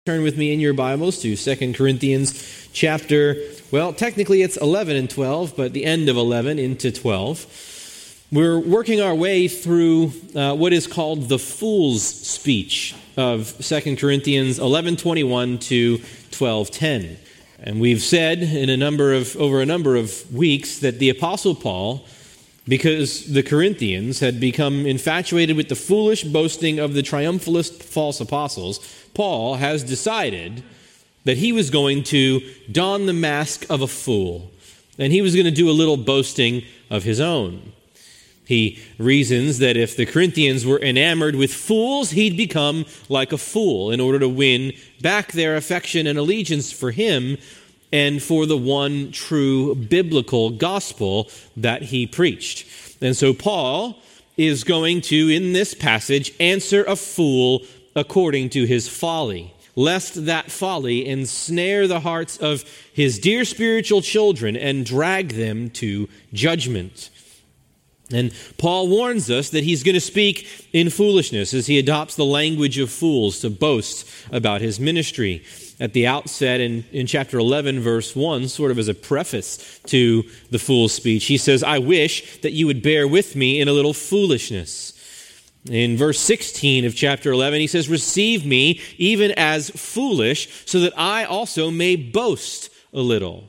Turn with me in your Bibles to 2 Corinthians chapter, technically it's 11 and 12, but the end of 11 into 12. We're working our way through what is called the fool's speech of 2 Corinthians 11:21 to 12:10. And we've said over a number of weeks that the Apostle Paul, because the Corinthians had become infatuated with the foolish boasting of the triumphalist false apostles, Paul has decided that he was going to don the mask of a fool, and he was going to do a little boasting of his own. He reasons that if the Corinthians were enamored with fools, he'd become like a fool in order to win back their affection and allegiance for him and for the one true biblical gospel that he preached. And so Paul is going to, in this passage, answer a fool according to his folly, lest that folly ensnare the hearts of his dear spiritual children and drag them to judgment. And Paul warns us that he's going to speak in foolishness as he adopts the language of fools to boast about his ministry. At the outset in chapter 11, verse 1, sort of as a preface to the fool's speech, he says, "I wish that you would bear with me in a little foolishness." In verse 16 of chapter 11, he says, "Receive me even as foolish, so that I also may boast a little."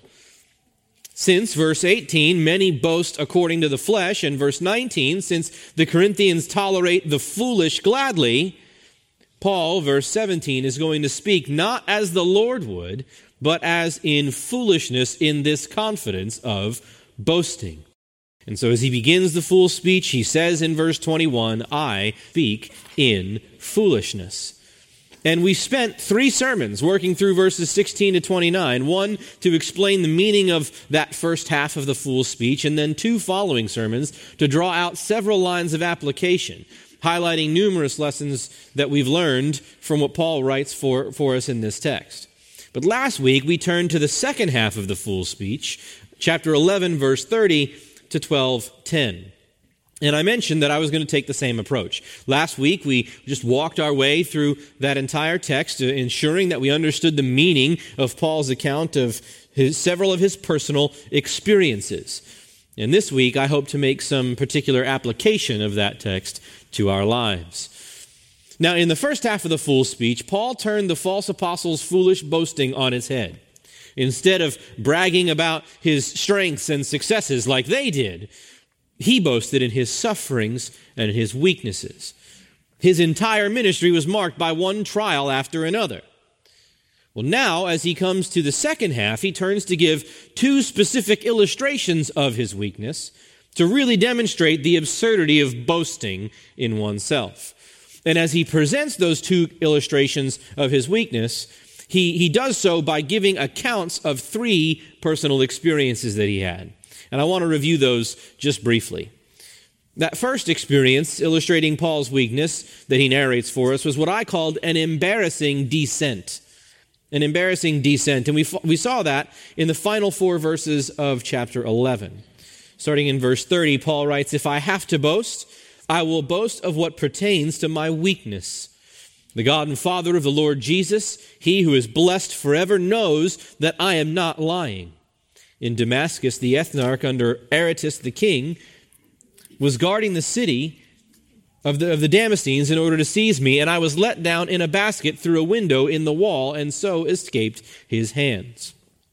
Since, verse 18, many boast according to the flesh, and verse 19, since the Corinthians tolerate the foolish gladly, Paul, verse 17, is going to speak not as the Lord would, but as in foolishness in this confidence of boasting. And so as he begins the fool's speech, he says in verse 21, "I speak in foolishness." And we spent 3 sermons working through verses 16 to 29, one to explain the meaning of that first half of the fool's speech, and then 2 following sermons to draw out several lines of application, highlighting numerous lessons that we've learned from what Paul writes for us in this text. But last week, we turned to the second half of the fool's speech, chapter 11, verse 30 to 12:10. And I mentioned that I was going to take the same approach. Last week, we just walked our way through that entire text, ensuring that we understood the meaning of Paul's account of several of his personal experiences. And this week, I hope to make some particular application of that text to our lives. Now, in the first half of the fool's speech, Paul turned the false apostles' foolish boasting on its head. Instead of bragging about his strengths and successes like they did, he boasted in his sufferings and his weaknesses. His entire ministry was marked by one trial after another. Well, now, as he comes to the second half, he turns to give 2 specific illustrations of his weakness to really demonstrate the absurdity of boasting in oneself. And as he presents those 2 illustrations of his weakness, he does so by giving accounts of 3 personal experiences that he had. And I want to review those just briefly. That first experience, illustrating Paul's weakness that he narrates for us, was what I called an embarrassing descent. An embarrassing descent. And we saw that in the final 4 verses of chapter 11. Starting in verse 30, Paul writes, "If I have to boast, I will boast of what pertains to my weakness. The God and Father of the Lord Jesus, he who is blessed forever, knows that I am not lying. In Damascus, the ethnarch under Aretas the king was guarding the city of the Damascenes in order to seize me, and I was let down in a basket through a window in the wall, and so escaped his hands."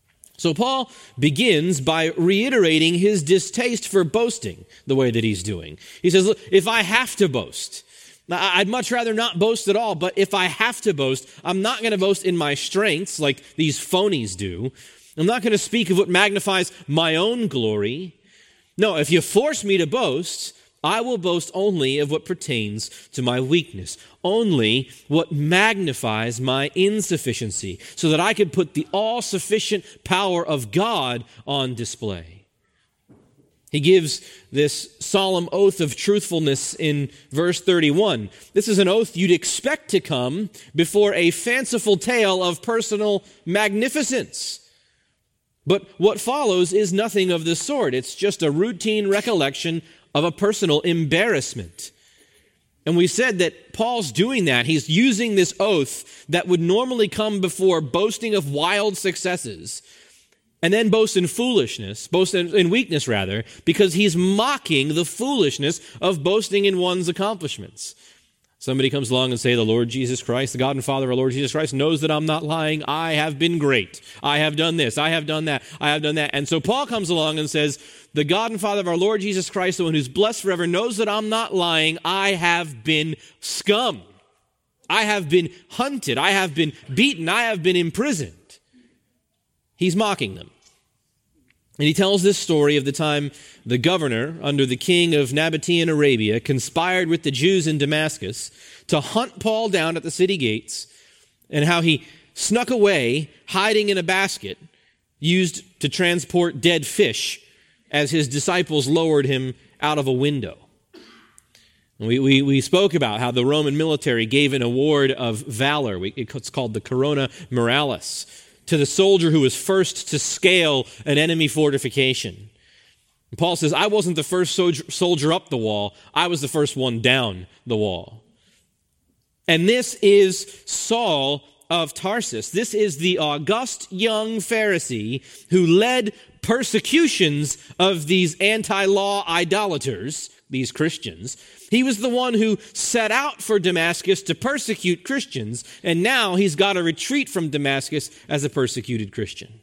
So Paul begins by reiterating his distaste for boasting the way that he's doing. He says, "Look, if I have to boast, I'd much rather not boast at all, but if I have to boast, I'm not going to boast in my strengths like these phonies do. I'm not going to speak of what magnifies my own glory. No, if you force me to boast, I will boast only of what pertains to my weakness, only what magnifies my insufficiency, so that I could put the all-sufficient power of God on display." He gives this solemn oath of truthfulness in verse 31. This is an oath you'd expect to come before a fanciful tale of personal magnificence. But what follows is nothing of the sort. It's just a routine recollection of a personal embarrassment. And we said that Paul's doing that. He's using this oath that would normally come before boasting of wild successes, and then boast in foolishness, boast in weakness rather, because he's mocking the foolishness of boasting in one's accomplishments. Somebody comes along and say, the Lord Jesus Christ, the God and Father of our Lord Jesus Christ, knows that I'm not lying. I have been great. I have done this. I have done that. I have done that. And so Paul comes along and says, the God and Father of our Lord Jesus Christ, the one who's blessed forever, knows that I'm not lying. I have been scum. I have been hunted. I have been beaten. I have been imprisoned. He's mocking them. And he tells this story of the time the governor under the king of Nabatean Arabia conspired with the Jews in Damascus to hunt Paul down at the city gates, and how he snuck away, hiding in a basket used to transport dead fish as his disciples lowered him out of a window. We spoke about how the Roman military gave an award of valor. It's called the Corona Moralis, to the soldier who was first to scale an enemy fortification. And Paul says, I wasn't the first soldier up the wall. I was the first one down the wall. And this is Saul of Tarsus. This is the august young Pharisee who led persecutions of these anti-law idolaters, these Christians. He was the one who set out for Damascus to persecute Christians, and now he's got to retreat from Damascus as a persecuted Christian.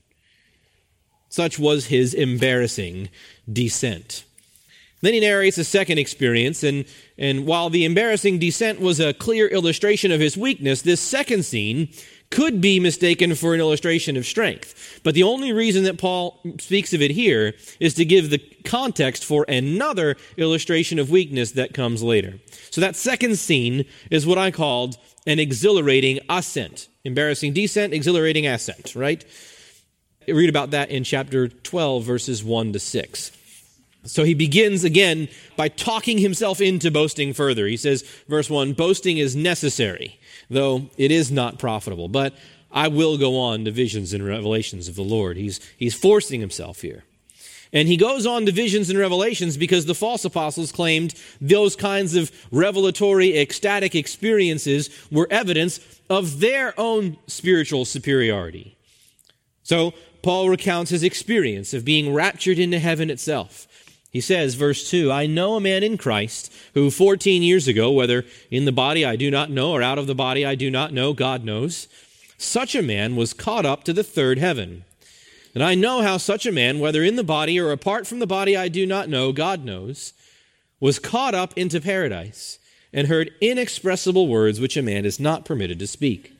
Such was his embarrassing descent. Then he narrates a second experience, and while the embarrassing descent was a clear illustration of his weakness, this second scene could be mistaken for an illustration of strength. But the only reason that Paul speaks of it here is to give the context for another illustration of weakness that comes later. So that second scene is what I called an exhilarating ascent. Embarrassing descent, exhilarating ascent, right? Read about that in chapter 12, verses 1 to 6. So he begins again by talking himself into boasting further. He says, verse 1, boasting is necessary, though it is not profitable. But I will go on to visions and revelations of the Lord. He's forcing himself here. And he goes on to visions and revelations because the false apostles claimed those kinds of revelatory, ecstatic experiences were evidence of their own spiritual superiority. So Paul recounts his experience of being raptured into heaven itself. He says, verse 2, I know a man in Christ who 14 years ago, whether in the body I do not know or out of the body I do not know, God knows, such a man was caught up to the third heaven. And I know how such a man, whether in the body or apart from the body I do not know, God knows, was caught up into paradise and heard inexpressible words which a man is not permitted to speak.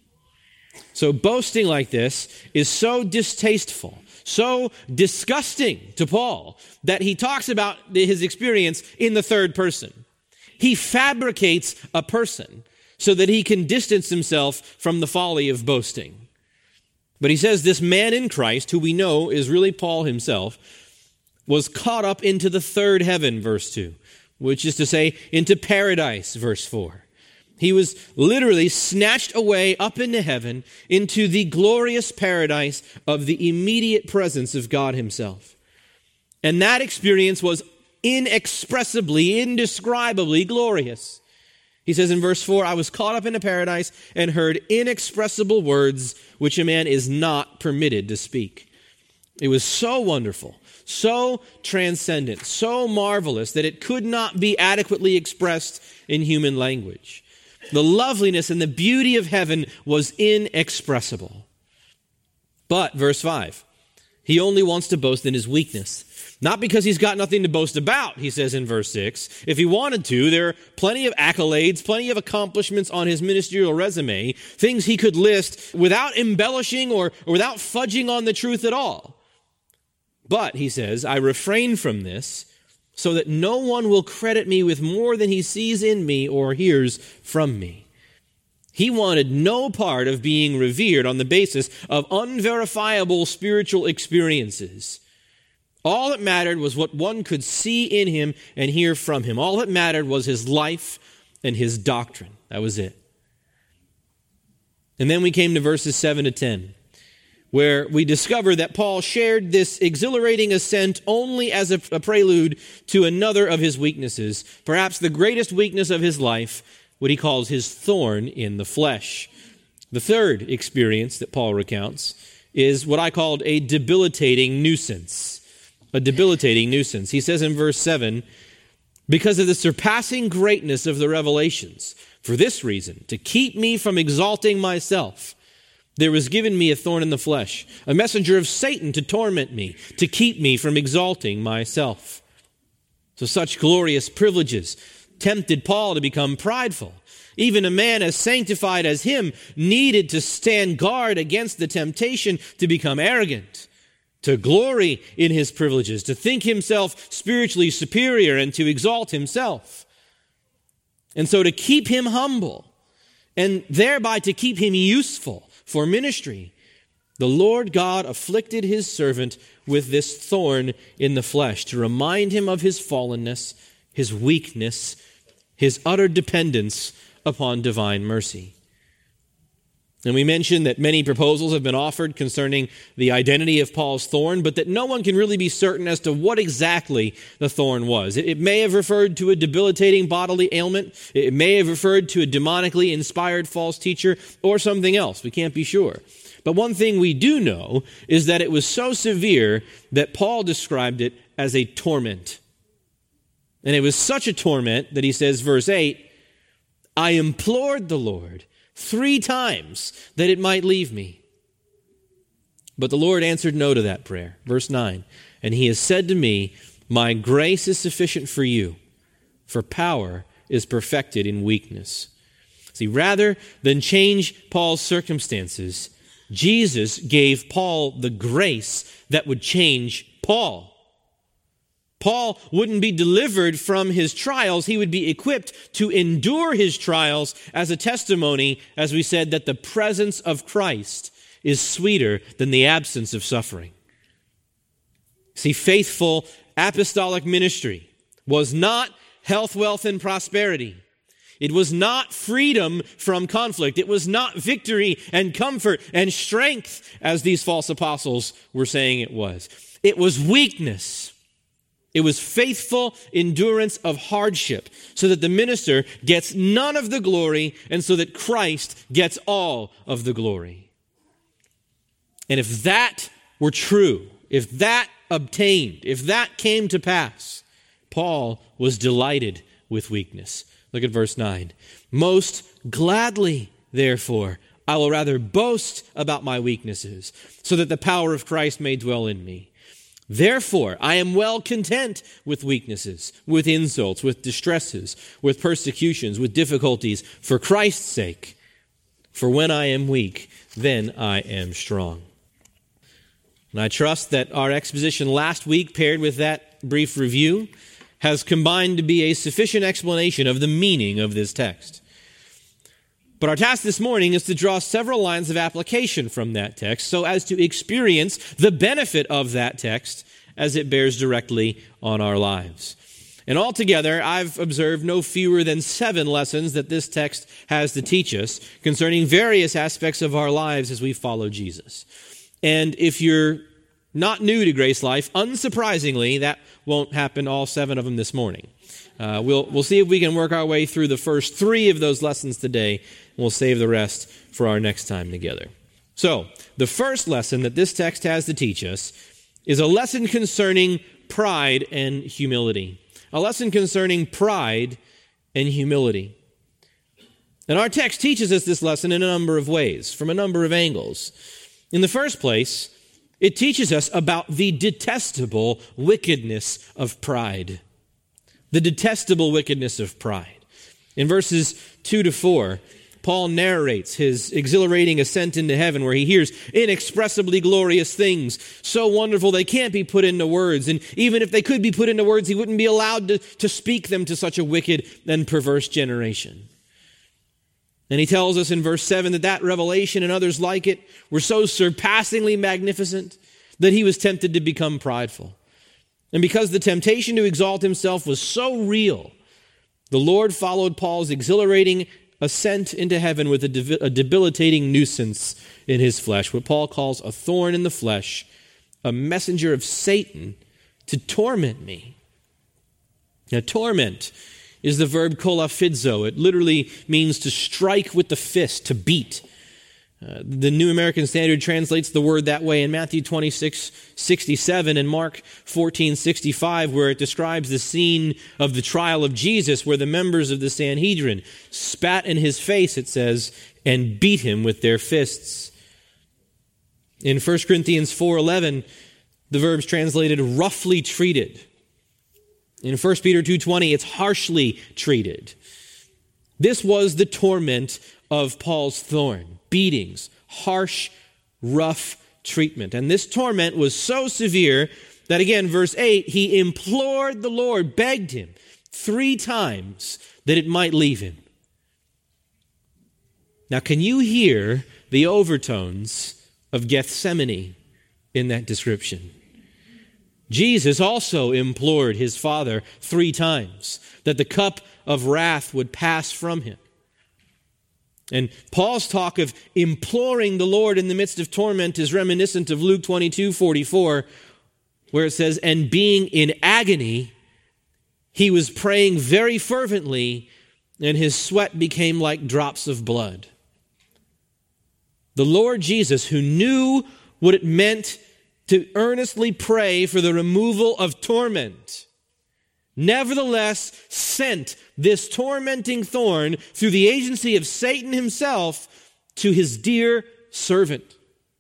So boasting like this is so distasteful, so disgusting to Paul that he talks about his experience in the third person. He fabricates a person so that he can distance himself from the folly of boasting. But he says this man in Christ, who we know is really Paul himself, was caught up into the third heaven, verse 2, which is to say, into paradise, verse 4. He was literally snatched away up into heaven, into the glorious paradise of the immediate presence of God himself. And that experience was inexpressibly, indescribably glorious. He says in verse 4, I was caught up into paradise and heard inexpressible words which a man is not permitted to speak. It was so wonderful, so transcendent, so marvelous that it could not be adequately expressed in human language. The loveliness and the beauty of heaven was inexpressible. But, verse 5, he only wants to boast in his weakness. Not because he's got nothing to boast about, he says in verse 6. If he wanted to, there are plenty of accolades, plenty of accomplishments on his ministerial resume, things he could list without embellishing or without fudging on the truth at all. But, he says, I refrain from this so that no one will credit me with more than he sees in me or hears from me. He wanted no part of being revered on the basis of unverifiable spiritual experiences. All that mattered was what one could see in him and hear from him. All that mattered was his life and his doctrine. That was it. And then we came to verses 7 to 10, where we discover that Paul shared this exhilarating ascent only as a prelude to another of his weaknesses, perhaps the greatest weakness of his life, what he calls his thorn in the flesh. The third experience that Paul recounts is what I called a debilitating nuisance. A debilitating nuisance. He says in verse 7, because of the surpassing greatness of the revelations, for this reason, to keep me from exalting myself, there was given me a thorn in the flesh, a messenger of Satan to torment me, to keep me from exalting myself. So such glorious privileges tempted Paul to become prideful. Even a man as sanctified as him needed to stand guard against the temptation to become arrogant, to glory in his privileges, to think himself spiritually superior and to exalt himself. And so to keep him humble and thereby to keep him useful for ministry, the Lord God afflicted his servant with this thorn in the flesh to remind him of his fallenness, his weakness, his utter dependence upon divine mercy. And we mentioned that many proposals have been offered concerning the identity of Paul's thorn, but that no one can really be certain as to what exactly the thorn was. It may have referred to a debilitating bodily ailment. It may have referred to a demonically inspired false teacher or something else. We can't be sure. But one thing we do know is that it was so severe that Paul described it as a torment. And it was such a torment that he says, verse 8, I implored the Lord 3 times that it might leave me. But the Lord answered no to that prayer. Verse 9, and he has said to me, my grace is sufficient for you, for power is perfected in weakness. See, rather than change Paul's circumstances, Jesus gave Paul the grace that would change Paul. Paul wouldn't be delivered from his trials. He would be equipped to endure his trials as a testimony, as we said, that the presence of Christ is sweeter than the absence of suffering. See, faithful apostolic ministry was not health, wealth, and prosperity. It was not freedom from conflict. It was not victory and comfort and strength, as these false apostles were saying it was. It was weakness. It was faithful endurance of hardship so that the minister gets none of the glory and so that Christ gets all of the glory. And if that were true, if that obtained, if that came to pass, Paul was delighted with weakness. Look at verse 9. Most gladly, therefore, I will rather boast about my weaknesses so that the power of Christ may dwell in me. Therefore, I am well content with weaknesses, with insults, with distresses, with persecutions, with difficulties, for Christ's sake. For when I am weak, then I am strong. And I trust that our exposition last week, paired with that brief review, has combined to be a sufficient explanation of the meaning of this text. But our task this morning is to draw several lines of application from that text so as to experience the benefit of that text as it bears directly on our lives. And altogether, I've observed no fewer than 7 lessons that this text has to teach us concerning various aspects of our lives as we follow Jesus. And if you're not new to Grace Life, unsurprisingly, that won't happen all 7 of them this morning. We'll see if we can work our way through the first 3 of those lessons today. We'll save the rest for our next time together. So, the first lesson that this text has to teach us is a lesson concerning pride and humility. A lesson concerning pride and humility. And our text teaches us this lesson in a number of ways, from a number of angles. In the first place, it teaches us about the detestable wickedness of pride. The detestable wickedness of pride. In verses 2 to 4, Paul narrates his exhilarating ascent into heaven where he hears inexpressibly glorious things, so wonderful they can't be put into words. And even if they could be put into words, he wouldn't be allowed to speak them to such a wicked and perverse generation. And he tells us in verse 7 that revelation and others like it were so surpassingly magnificent that he was tempted to become prideful. And because the temptation to exalt himself was so real, the Lord followed Paul's exhilarating ascent into heaven with a debilitating nuisance in his flesh, what Paul calls a thorn in the flesh, a messenger of Satan to torment me. Now, torment is the verb kolafidzo. It literally means to strike with the fist, to beat. The New American Standard translates the word that way in Matthew 26:67 and Mark 14:65, where it describes the scene of the trial of Jesus, where the members of the Sanhedrin spat in his face, it says, and beat him with their fists. In 1 Corinthians 4:11, the verb's translated roughly treated. In 1 Peter 2:20, it's harshly treated. This was the torment of Paul's thorn. Beatings, harsh, rough treatment. And this torment was so severe that, again, verse 8, he implored the Lord, begged him 3 times that it might leave him. Now, can you hear the overtones of Gethsemane in that description? Jesus also implored his Father 3 times that the cup of wrath would pass from him. And Paul's talk of imploring the Lord in the midst of torment is reminiscent of Luke 22:44, where it says, and being in agony, he was praying very fervently, and his sweat became like drops of blood. The Lord Jesus, who knew what it meant to earnestly pray for the removal of torment, nevertheless sent this tormenting thorn through the agency of Satan himself to his dear servant.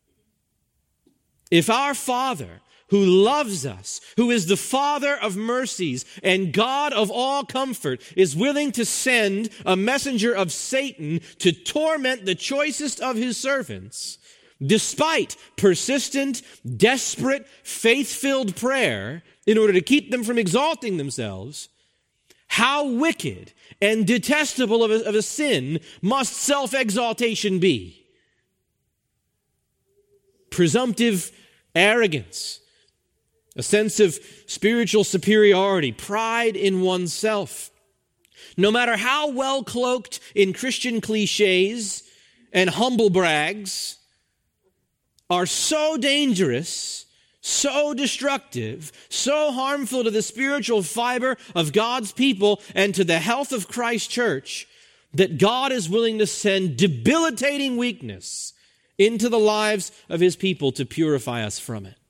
If our Father, who loves us, who is the Father of mercies and God of all comfort, is willing to send a messenger of Satan to torment the choicest of his servants, despite persistent, desperate, faith-filled prayer in order to keep them from exalting themselves, how wicked and detestable of a sin must self-exaltation be? Presumptive arrogance, a sense of spiritual superiority, pride in oneself. No matter how well cloaked in Christian cliches and humble brags, are so dangerous, so destructive, so harmful to the spiritual fiber of God's people and to the health of Christ's church, that God is willing to send debilitating weakness into the lives of his people to purify us from it.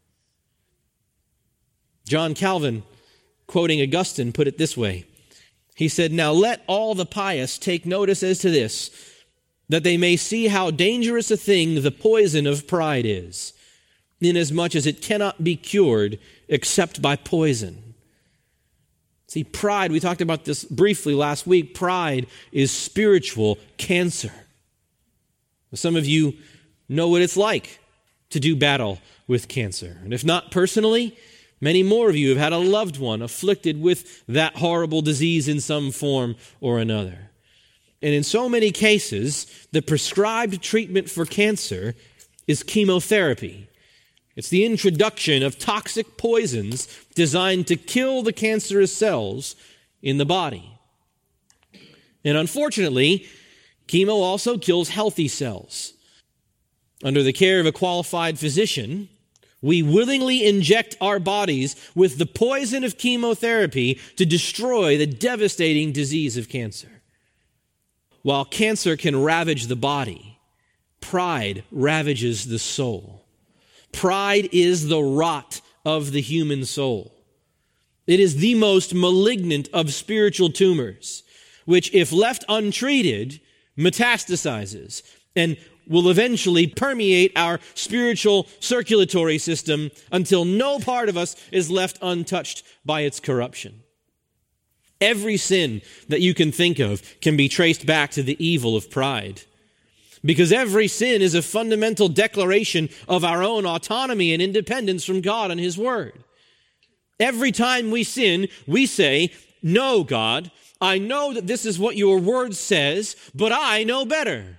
John Calvin, quoting Augustine, put it this way. He said, now let all the pious take notice as to this, that they may see how dangerous a thing the poison of pride is, inasmuch as it cannot be cured except by poison. See, pride, we talked about this briefly last week, pride is spiritual cancer. Some of you know what it's like to do battle with cancer. And if not personally, many more of you have had a loved one afflicted with that horrible disease in some form or another. And in so many cases, the prescribed treatment for cancer is chemotherapy. It's the introduction of toxic poisons designed to kill the cancerous cells in the body. And unfortunately, chemo also kills healthy cells. Under the care of a qualified physician, we willingly inject our bodies with the poison of chemotherapy to destroy the devastating disease of cancer. While cancer can ravage the body, pride ravages the soul. Pride is the rot of the human soul. It is the most malignant of spiritual tumors, which, if left untreated, metastasizes and will eventually permeate our spiritual circulatory system until no part of us is left untouched by its corruption. Every sin that you can think of can be traced back to the evil of pride, because every sin is a fundamental declaration of our own autonomy and independence from God and His Word. Every time we sin, we say, "No, God, I know that this is what your Word says, but I know better."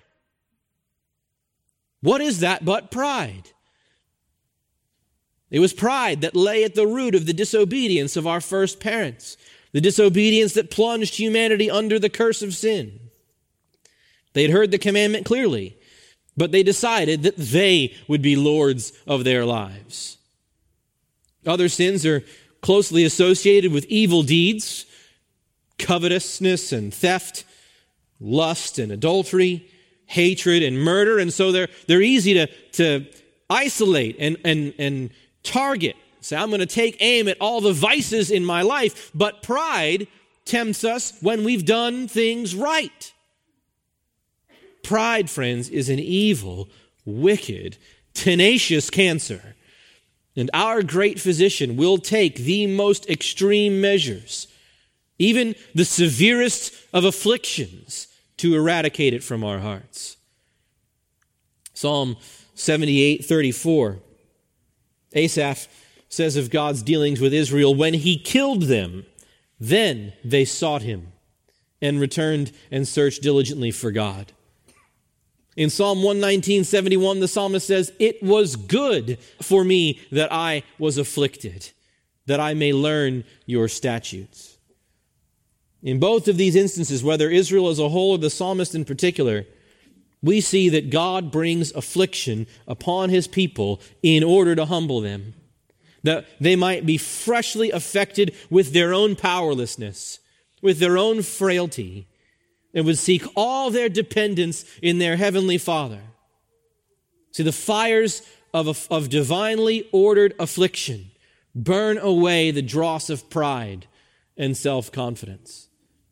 What is that but pride? It was pride that lay at the root of the disobedience of our first parents, the disobedience that plunged humanity under the curse of sin. They had heard the commandment clearly, but they decided that they would be lords of their lives. Other sins are closely associated with evil deeds, covetousness and theft, lust and adultery, hatred and murder, and so they're easy to isolate and target. Say, I'm going to take aim at all the vices in my life, but pride tempts us when we've done things right. Pride, friends, is an evil, wicked, tenacious cancer. And our great physician will take the most extreme measures, even the severest of afflictions, to eradicate it from our hearts. Psalm 78:34. Asaph says of God's dealings with Israel, when he killed them, then they sought him and returned and searched diligently for God. In Psalm 119:71, the psalmist says, it was good for me that I was afflicted, that I may learn your statutes. In both of these instances, whether Israel as a whole or the psalmist in particular, we see that God brings affliction upon his people in order to humble them, that they might be freshly affected with their own powerlessness, with their own frailty, and would seek all their dependence in their heavenly Father. See, the fires of divinely ordered affliction burn away the dross of pride and self-confidence.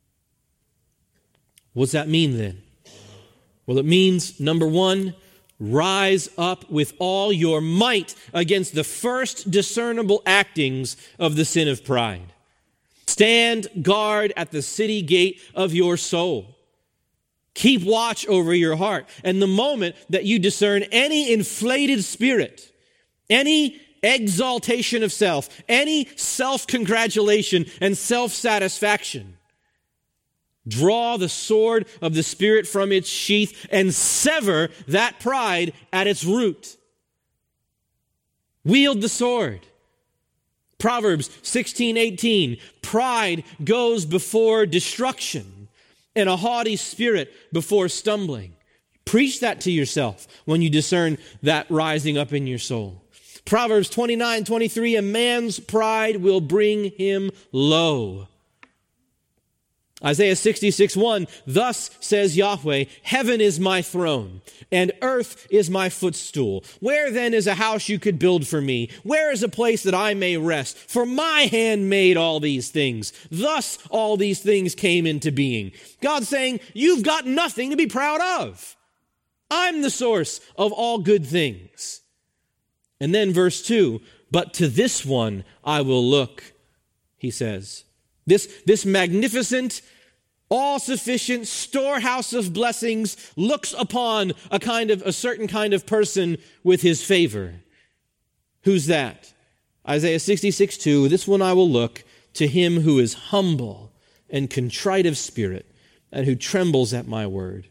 What's that mean then? Well, it means, number one, rise up with all your might against the first discernible actings of the sin of pride. Stand guard at the city gate of your soul. Keep watch over your heart. And the moment that you discern any inflated spirit, any exaltation of self, any self-congratulation and self-satisfaction, draw the sword of the Spirit from its sheath and sever that pride at its root. Wield the sword. Proverbs 16:18, pride goes before destruction, and a haughty spirit before stumbling. Preach that to yourself when you discern that rising up in your soul. Proverbs 29:23, a man's pride will bring him low. Isaiah 66:1, thus says Yahweh, heaven is my throne, and earth is my footstool. Where then is a house you could build for me? Where is a place that I may rest? For my hand made all these things. Thus all these things came into being. God's saying, you've got nothing to be proud of. I'm the source of all good things. And then verse 2, but to this one I will look, he says. This magnificent, all-sufficient storehouse of blessings looks upon a certain kind of person with his favor. Who's that? Isaiah 66:2, this one I will look, to him who is humble and contrite of spirit and who trembles at my word.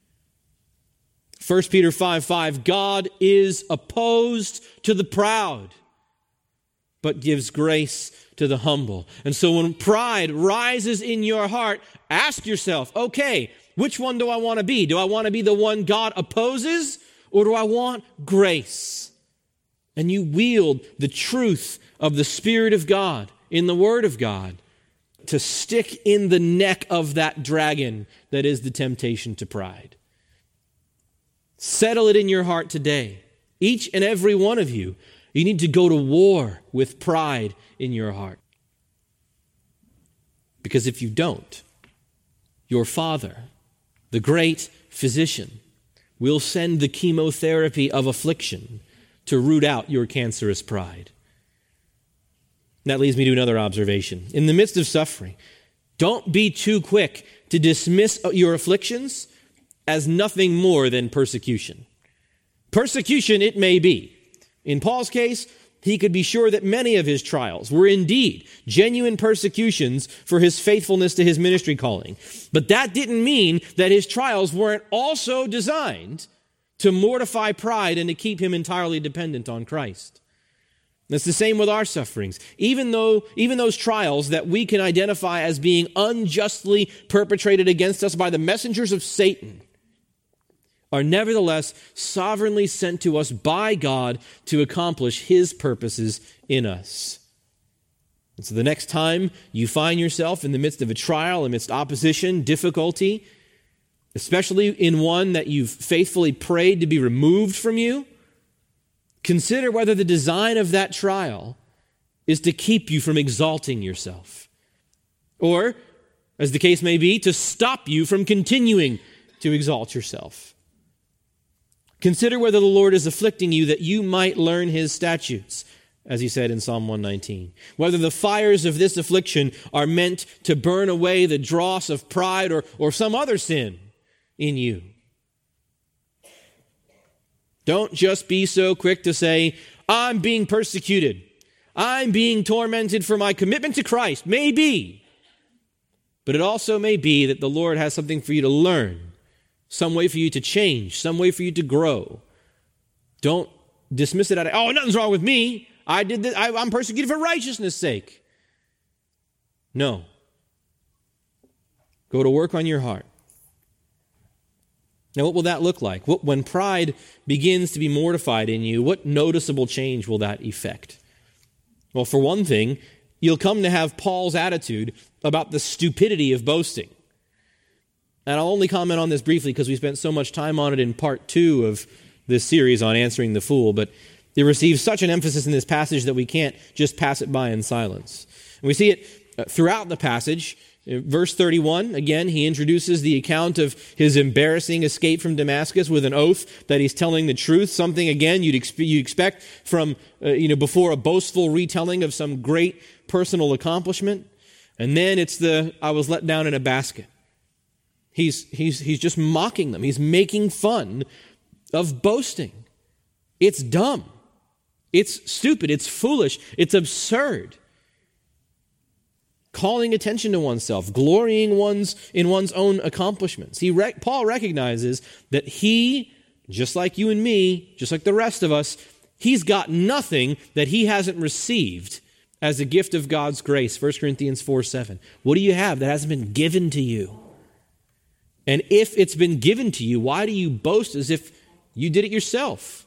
1 Peter 5:5, God is opposed to the proud, but gives grace to the humble. And so when pride rises in your heart, ask yourself, okay, which one do I want to be? Do I want to be the one God opposes, or do I want grace? And you wield the truth of the Spirit of God in the Word of God to stick in the neck of that dragon that is the temptation to pride. Settle it in your heart today. Each and every one of you, you need to go to war with pride in your heart. Because if you don't, your Father, the great physician, will send the chemotherapy of affliction to root out your cancerous pride. That leads me to another observation. In the midst of suffering, don't be too quick to dismiss your afflictions as nothing more than persecution. Persecution it may be. In Paul's case, he could be sure that many of his trials were indeed genuine persecutions for his faithfulness to his ministry calling. But that didn't mean that his trials weren't also designed to mortify pride and to keep him entirely dependent on Christ. It's the same with our sufferings. Even those trials that we can identify as being unjustly perpetrated against us by the messengers of Satan, are nevertheless sovereignly sent to us by God to accomplish His purposes in us. And so the next time you find yourself in the midst of a trial, amidst opposition, difficulty, especially in one that you've faithfully prayed to be removed from you, consider whether the design of that trial is to keep you from exalting yourself, or, as the case may be, to stop you from continuing to exalt yourself. Consider whether the Lord is afflicting you that you might learn His statutes, as He said in Psalm 119. Whether the fires of this affliction are meant to burn away the dross of pride or some other sin in you. Don't just be so quick to say, I'm being persecuted. I'm being tormented for my commitment to Christ. Maybe. But it also may be that the Lord has something for you to learn. Some way for you to change, some way for you to grow. Don't dismiss it out of, nothing's wrong with me. I did this. I'm persecuted for righteousness' sake. No. Go to work on your heart. Now, what will that look like? When pride begins to be mortified in you, what noticeable change will that effect? Well, for one thing, you'll come to have Paul's attitude about the stupidity of boasting. And I'll only comment on this briefly because we spent so much time on it in part 2 of this series on answering the fool, but it receives such an emphasis in this passage that we can't just pass it by in silence. And we see it throughout the passage. Verse 31, again, he introduces the account of his embarrassing escape from Damascus with an oath that he's telling the truth, something, again, you'd expect from, before a boastful retelling of some great personal accomplishment. And then it's I was let down in a basket. He's just mocking them. He's making fun of boasting. It's dumb. It's stupid. It's foolish. It's absurd. Calling attention to oneself, glorying in one's own accomplishments. Paul recognizes that he, just like you and me, just like the rest of us, he's got nothing that he hasn't received as a gift of God's grace. 1 Corinthians 4:7. What do you have that hasn't been given to you? And if it's been given to you, why do you boast as if you did it yourself?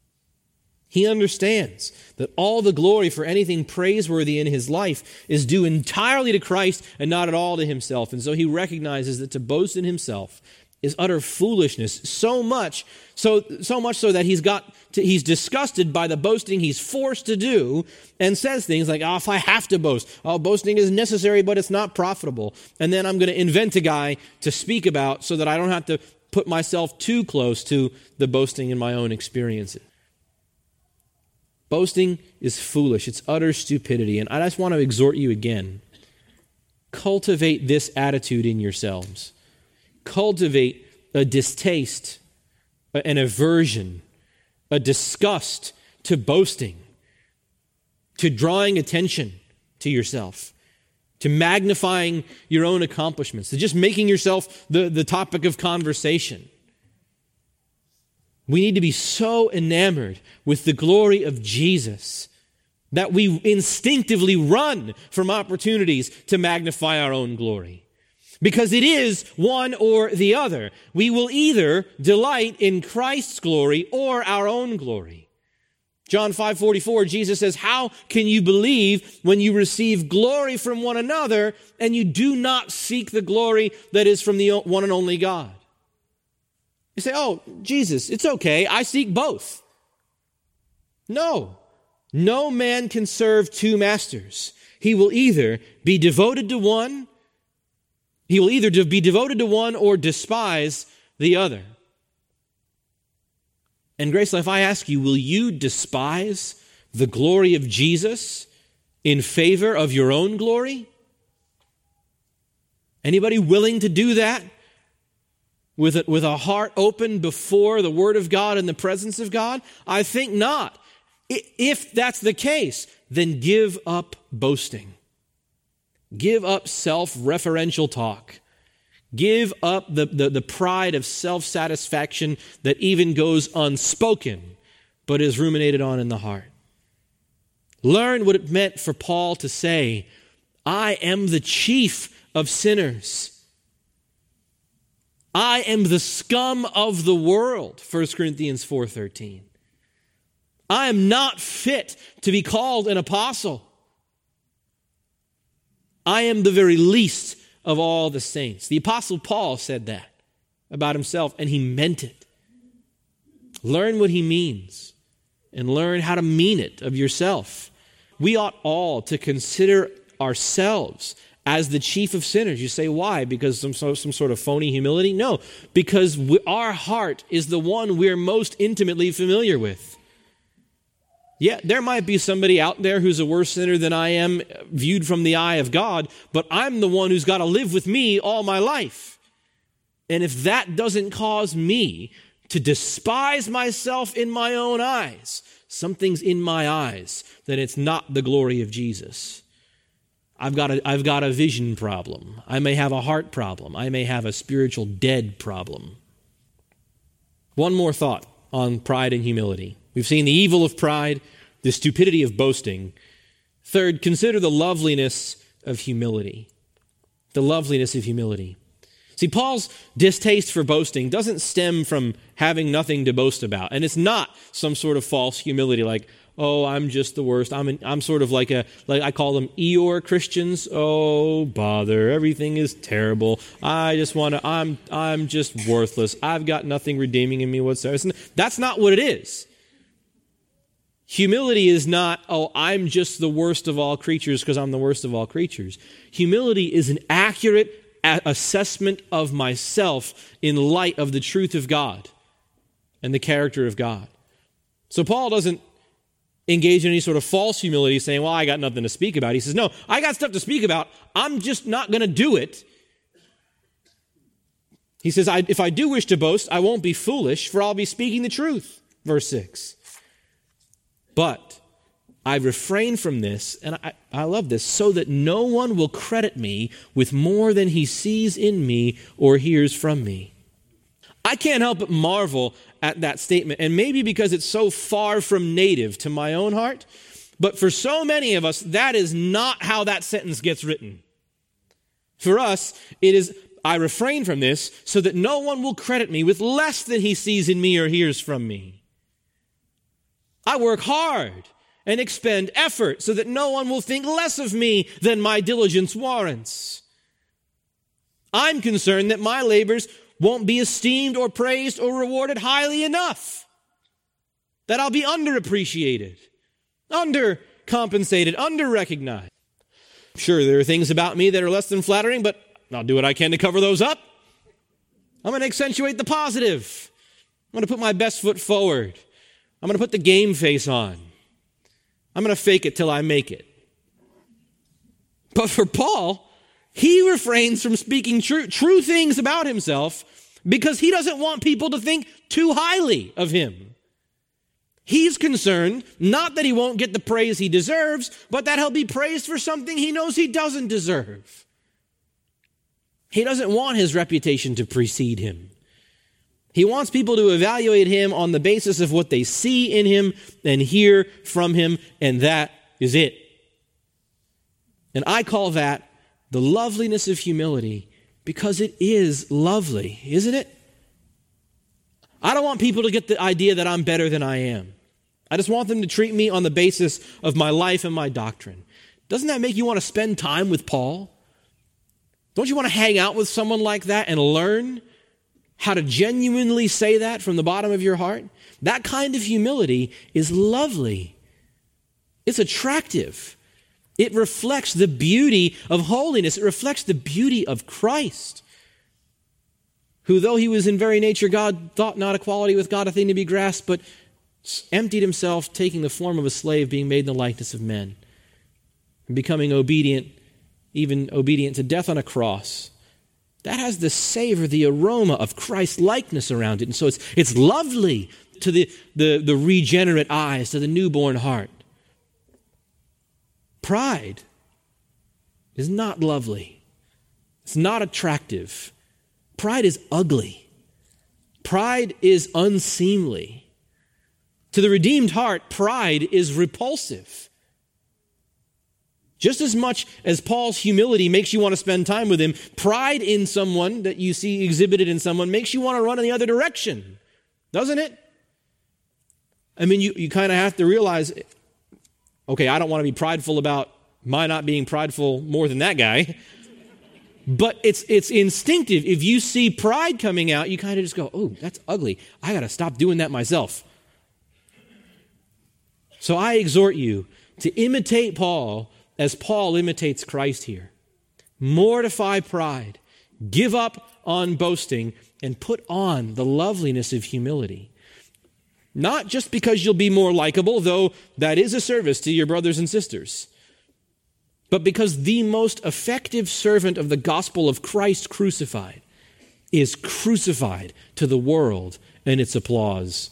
He understands that all the glory for anything praiseworthy in his life is due entirely to Christ and not at all to himself. And so he recognizes that to boast in himself is utter foolishness, so much so that he's disgusted by the boasting he's forced to do and says things like, if I have to boast, boasting is necessary, but it's not profitable. And then I'm going to invent a guy to speak about so that I don't have to put myself too close to the boasting in my own experiences. Boasting is foolish. It's utter stupidity. And I just want to exhort you again. Cultivate this attitude in yourselves. Cultivate a distaste, an aversion, a disgust to boasting, to drawing attention to yourself, to magnifying your own accomplishments, to just making yourself the topic of conversation. We need to be so enamored with the glory of Jesus that we instinctively run from opportunities to magnify our own glory. Because it is one or the other. We will either delight in Christ's glory or our own glory. John 5:44, Jesus says, how can you believe when you receive glory from one another and you do not seek the glory that is from the one and only God? You say, Jesus, it's okay. I seek both. No man can serve two masters. He will either be devoted to one or despise the other. And Grace Life, I ask you, will you despise the glory of Jesus in favor of your own glory? Anybody willing to do that with a heart open before the Word of God and the presence of God? I think not. If that's the case, then give up boasting. Give up self-referential talk. Give up the pride of self-satisfaction that even goes unspoken, but is ruminated on in the heart. Learn what it meant for Paul to say, I am the chief of sinners. I am the scum of the world, 1 Corinthians 4:13. I am not fit to be called an apostle. I am the very least of all the saints. The Apostle Paul said that about himself, and he meant it. Learn what he means and learn how to mean it of yourself. We ought all to consider ourselves as the chief of sinners. You say, why? Because some sort of phony humility? No, because our heart is the one we're most intimately familiar with. Yeah, there might be somebody out there who's a worse sinner than I am, viewed from the eye of God, but I'm the one who's got to live with me all my life. And if that doesn't cause me to despise myself in my own eyes, something's in my eyes, then it's not the glory of Jesus. I've got a vision problem. I may have a heart problem. I may have a spiritual dead problem. One more thought on pride and humility. We've seen the evil of pride, the stupidity of boasting. Third, consider the loveliness of humility. The loveliness of humility. See, Paul's distaste for boasting doesn't stem from having nothing to boast about. And it's not some sort of false humility like, oh, I'm just the worst. I'm sort of like I call them Eeyore Christians. Oh, bother. Everything is terrible. I'm just worthless. I've got nothing redeeming in me whatsoever. That's not what it is. Humility is not, oh, I'm just the worst of all creatures because I'm the worst of all creatures. Humility is an accurate assessment of myself in light of the truth of God and the character of God. So Paul doesn't engage in any sort of false humility saying, well, I got nothing to speak about. He says, no, I got stuff to speak about. I'm just not going to do it. He says, if I do wish to boast, I won't be foolish, for I'll be speaking the truth. Verse 6. But I refrain from this, and I love this, so that no one will credit me with more than he sees in me or hears from me. I can't help but marvel at that statement, and maybe because it's so far from native to my own heart, but for so many of us, that is not how that sentence gets written. For us, it is, I refrain from this so that no one will credit me with less than he sees in me or hears from me. I work hard and expend effort so that no one will think less of me than my diligence warrants. I'm concerned that my labors won't be esteemed or praised or rewarded highly enough, that I'll be underappreciated, undercompensated, underrecognized. Sure, there are things about me that are less than flattering, but I'll do what I can to cover those up. I'm going to accentuate the positive. I'm going to put my best foot forward. I'm going to put the game face on. I'm going to fake it till I make it. But for Paul, he refrains from speaking true things about himself because he doesn't want people to think too highly of him. He's concerned not that he won't get the praise he deserves, but that he'll be praised for something he knows he doesn't deserve. He doesn't want his reputation to precede him. He wants people to evaluate him on the basis of what they see in him and hear from him, and that is it. And I call that the loveliness of humility because it is lovely, isn't it? I don't want people to get the idea that I'm better than I am. I just want them to treat me on the basis of my life and my doctrine. Doesn't that make you want to spend time with Paul? Don't you want to hang out with someone like that and learn how to genuinely say that from the bottom of your heart? That kind of humility is lovely. It's attractive. It reflects the beauty of holiness. It reflects the beauty of Christ, who, though he was in very nature God, thought not equality with God a thing to be grasped, but emptied himself, taking the form of a slave, being made in the likeness of men, and becoming obedient, even obedient to death on a cross. That has the savor, the aroma of Christ's likeness around it. And so it's lovely to the regenerate eyes, to the newborn heart. Pride is not lovely. It's not attractive. Pride is ugly. Pride is unseemly. To the redeemed heart, pride is repulsive. Just as much as Paul's humility makes you want to spend time with him, pride in someone that you see exhibited in someone makes you want to run in the other direction, doesn't it? I mean, you kind of have to realize, okay, I don't want to be prideful about my not being prideful more than that guy. But it's instinctive. If you see pride coming out, you kind of just go, oh, that's ugly. I got to stop doing that myself. So I exhort you to imitate Paul as Paul imitates Christ here. Mortify pride, give up on boasting, and put on the loveliness of humility. Not just because you'll be more likable, though that is a service to your brothers and sisters, but because the most effective servant of the gospel of Christ crucified is crucified to the world and its applause.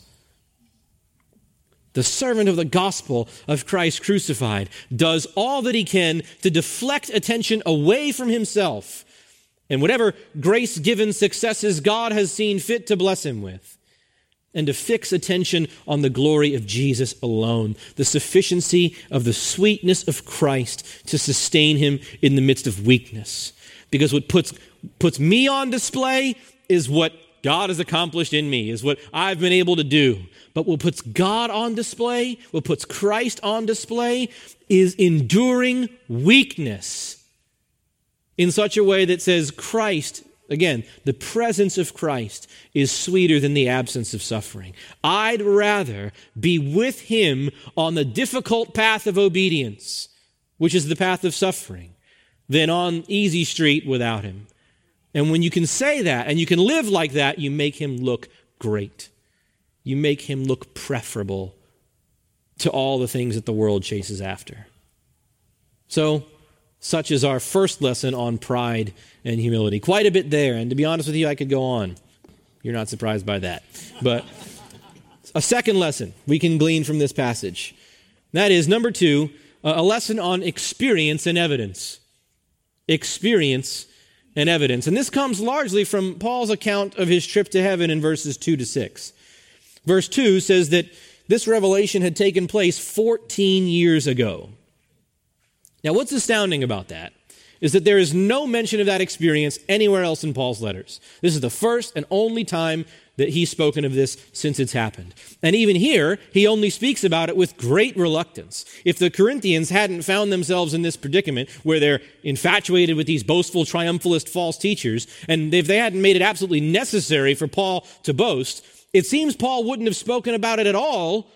The servant of the gospel of Christ crucified does all that he can to deflect attention away from himself and whatever grace-given successes God has seen fit to bless him with, and to fix attention on the glory of Jesus alone, the sufficiency of the sweetness of Christ to sustain him in the midst of weakness. Because what puts me on display is what God has accomplished in me, is what I've been able to do. But what puts God on display, what puts Christ on display, is enduring weakness in such a way that says Christ, again, the presence of Christ is sweeter than the absence of suffering. I'd rather be with him on the difficult path of obedience, which is the path of suffering, than on easy street without him. And when you can say that and you can live like that, you make him look great. You make him look preferable to all the things that the world chases after. So, such is our first lesson on pride and humility. Quite a bit there, and to be honest with you, I could go on. You're not surprised by that. But a second lesson we can glean from this passage. That is, number 2, a lesson on experience and evidence. Experience and evidence. And this comes largely from Paul's account of his trip to heaven in verses 2 to 6. Verse 2 says that this revelation had taken place 14 years ago. Now, what's astounding about that is that there is no mention of that experience anywhere else in Paul's letters. This is the first and only time that he's spoken of this since it's happened. And even here, he only speaks about it with great reluctance. If the Corinthians hadn't found themselves in this predicament where they're infatuated with these boastful, triumphalist false teachers, and if they hadn't made it absolutely necessary for Paul to boast, it seems Paul wouldn't have spoken about it at all.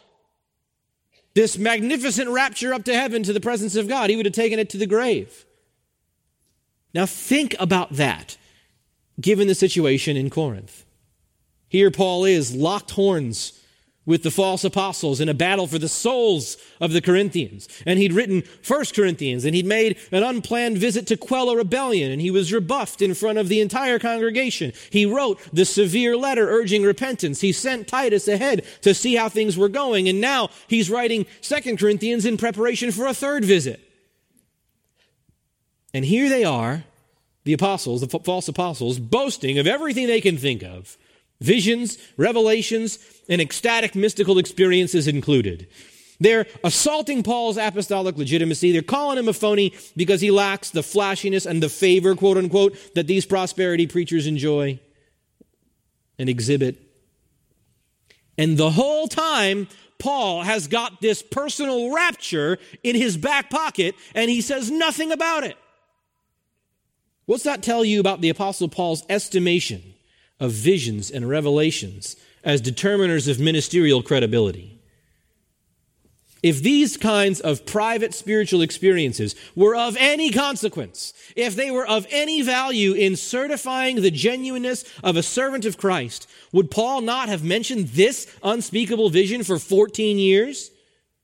This magnificent rapture up to heaven to the presence of God, he would have taken it to the grave. Now think about that, given the situation in Corinth. Here Paul is, locked horns with the false apostles in a battle for the souls of the Corinthians. And he'd written 1 Corinthians, and he'd made an unplanned visit to quell a rebellion, and he was rebuffed in front of the entire congregation. He wrote the severe letter urging repentance. He sent Titus ahead to see how things were going, and now he's writing 2 Corinthians in preparation for a third visit. And here they are, the apostles, the false apostles, boasting of everything they can think of. Visions, revelations, and ecstatic mystical experiences included. They're assaulting Paul's apostolic legitimacy. They're calling him a phony because he lacks the flashiness and the favor, quote unquote, that these prosperity preachers enjoy and exhibit. And the whole time, Paul has got this personal rapture in his back pocket, and he says nothing about it. What's that tell you about the Apostle Paul's estimation of visions and revelations as determiners of ministerial credibility? If these kinds of private spiritual experiences were of any consequence, if they were of any value in certifying the genuineness of a servant of Christ, would Paul not have mentioned this unspeakable vision for 14 years?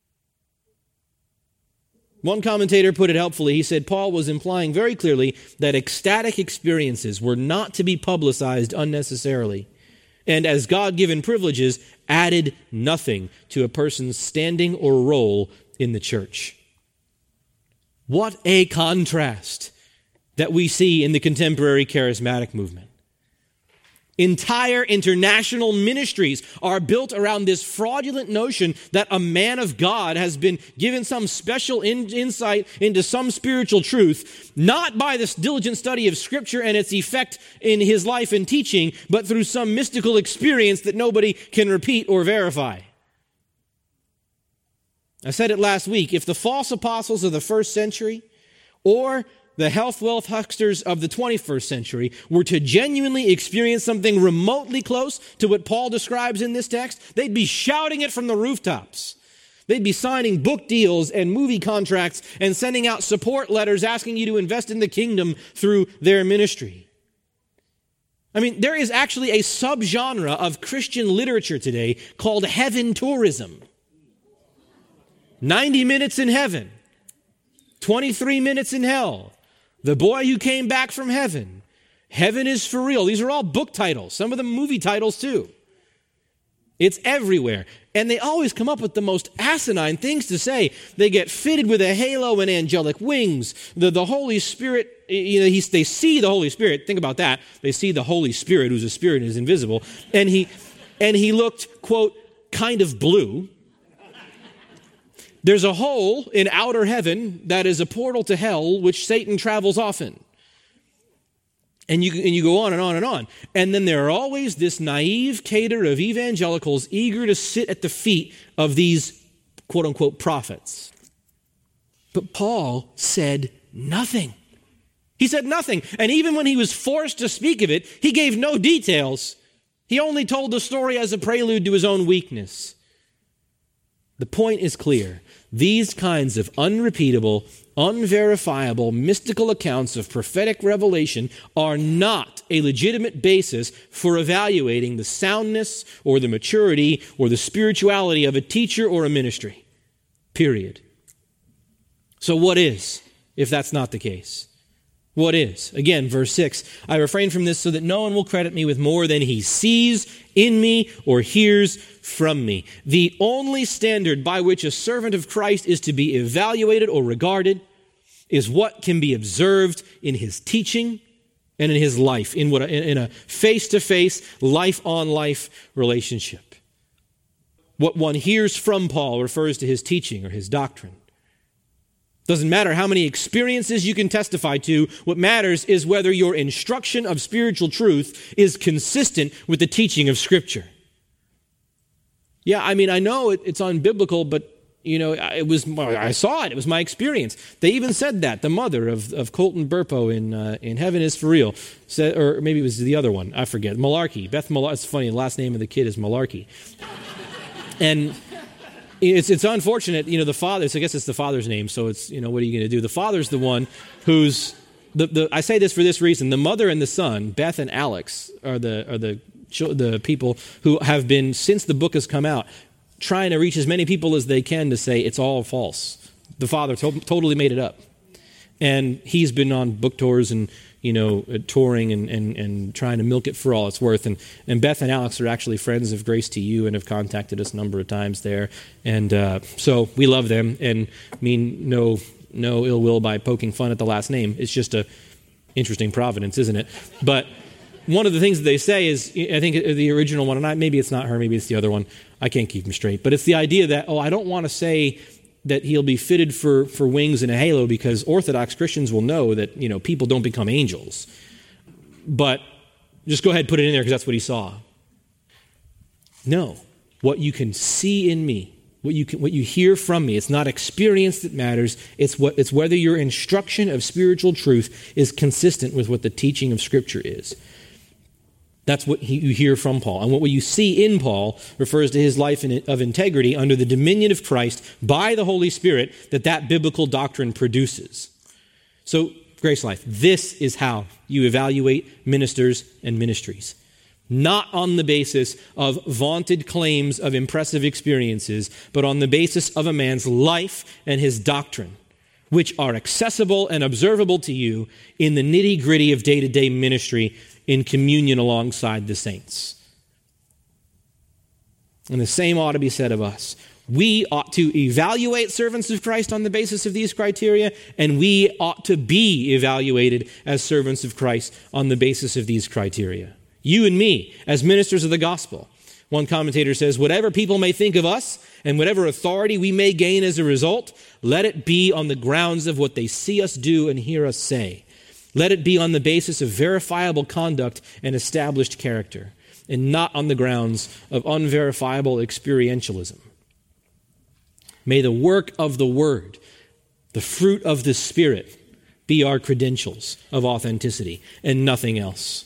One commentator put it helpfully. He said Paul was implying very clearly that ecstatic experiences were not to be publicized unnecessarily, and as God-given privileges added nothing to a person's standing or role in the church. What a contrast that we see in the contemporary charismatic movement. Entire international ministries are built around this fraudulent notion that a man of God has been given some special insight into some spiritual truth, not by this diligent study of Scripture and its effect in his life and teaching, but through some mystical experience that nobody can repeat or verify. I said it last week, if the false apostles of the first century or the health wealth hucksters of the 21st century were to genuinely experience something remotely close to what Paul describes in this text, they'd be shouting it from the rooftops. They'd be signing book deals and movie contracts and sending out support letters asking you to invest in the kingdom through their ministry. I mean, there is actually a subgenre of Christian literature today called heaven tourism. 90 minutes in heaven, 23 minutes in hell, The Boy Who Came Back from Heaven, Heaven is for Real. These are all book titles, some of them movie titles too. It's everywhere. And they always come up with the most asinine things to say. They get fitted with a halo and angelic wings. The Holy Spirit, they see the Holy Spirit. Think about that. They see the Holy Spirit, who's a spirit and is invisible. And he looked, quote, kind of blue. There's a hole in outer heaven that is a portal to hell, which Satan travels often. And you go on and on and on. And then there are always this naive cater of evangelicals eager to sit at the feet of these quote-unquote prophets. But Paul said nothing. He said nothing. And even when he was forced to speak of it, he gave no details. He only told the story as a prelude to his own weakness. The point is clear. These kinds of unrepeatable, unverifiable, mystical accounts of prophetic revelation are not a legitimate basis for evaluating the soundness or the maturity or the spirituality of a teacher or a ministry. Period. So what is, if that's not the case? What is? Again, verse 6, I refrain from this so that no one will credit me with more than he sees in me or hears from me. The only standard by which a servant of Christ is to be evaluated or regarded is what can be observed in his teaching and in his life, in a face-to-face, life-on-life relationship. What one hears from Paul refers to his teaching or his doctrine. Doesn't matter how many experiences you can testify to. What matters is whether your instruction of spiritual truth is consistent with the teaching of Scripture. Yeah, I mean, I know it's unbiblical, but, I saw it. It was my experience. They even said that. The mother of Colton Burpo in Heaven is for Real, said, or maybe it was the other one. I forget. Malarkey. Beth Malarkey. It's funny. The last name of the kid is Malarkey. And it's unfortunate, the father, so I guess it's the father's name, so it's, what are you going to do? The father's the one who's, I say this for this reason, the mother and the son, Beth and Alex, are the people who have been, since the book has come out, trying to reach as many people as they can to say it's all false. The father totally made it up. And he's been on book tours and, touring and trying to milk it for all it's worth. And Beth and Alex are actually friends of Grace to You and have contacted us a number of times there. And so we love them and mean no ill will by poking fun at the last name. It's just a interesting providence, isn't it? But one of the things that they say is, I think the original one, and maybe it's not her, maybe it's the other one. I can't keep them straight. But it's the idea that, I don't want to say that he'll be fitted for wings and a halo because Orthodox Christians will know that, people don't become angels. But just go ahead and put it in there because that's what he saw. No, what you can see in me, what you hear from me, it's not experience that matters. It's whether your instruction of spiritual truth is consistent with what the teaching of Scripture is. That's what you hear from Paul. And what you see in Paul refers to his life of integrity under the dominion of Christ by the Holy Spirit that biblical doctrine produces. So, Grace Life, this is how you evaluate ministers and ministries. Not on the basis of vaunted claims of impressive experiences, but on the basis of a man's life and his doctrine, which are accessible and observable to you in the nitty-gritty of day-to-day ministry in communion alongside the saints. And the same ought to be said of us. We ought to evaluate servants of Christ on the basis of these criteria, and we ought to be evaluated as servants of Christ on the basis of these criteria. You and me, as ministers of the gospel. One commentator says, whatever people may think of us and whatever authority we may gain as a result, let it be on the grounds of what they see us do and hear us say. Let it be on the basis of verifiable conduct and established character, and not on the grounds of unverifiable experientialism. May the work of the Word, the fruit of the Spirit, be our credentials of authenticity and nothing else.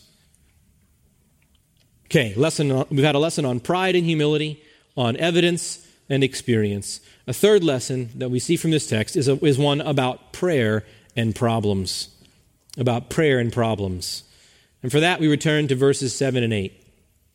Okay, we've had a lesson on pride and humility, on evidence and experience. A third lesson that we see from this text is one about prayer and problems. About prayer and problems. And for that, we return to verses 7 and 8.